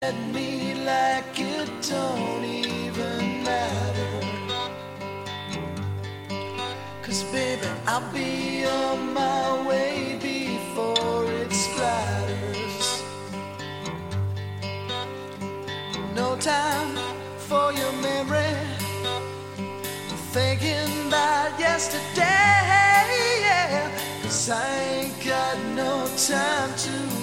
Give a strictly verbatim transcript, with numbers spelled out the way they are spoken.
at me like it don't even matter. 'Cause baby, I'll be on my way before it splatters. No time for your memory, thinking about yesterday, yeah. 'Cause I ain't got no time to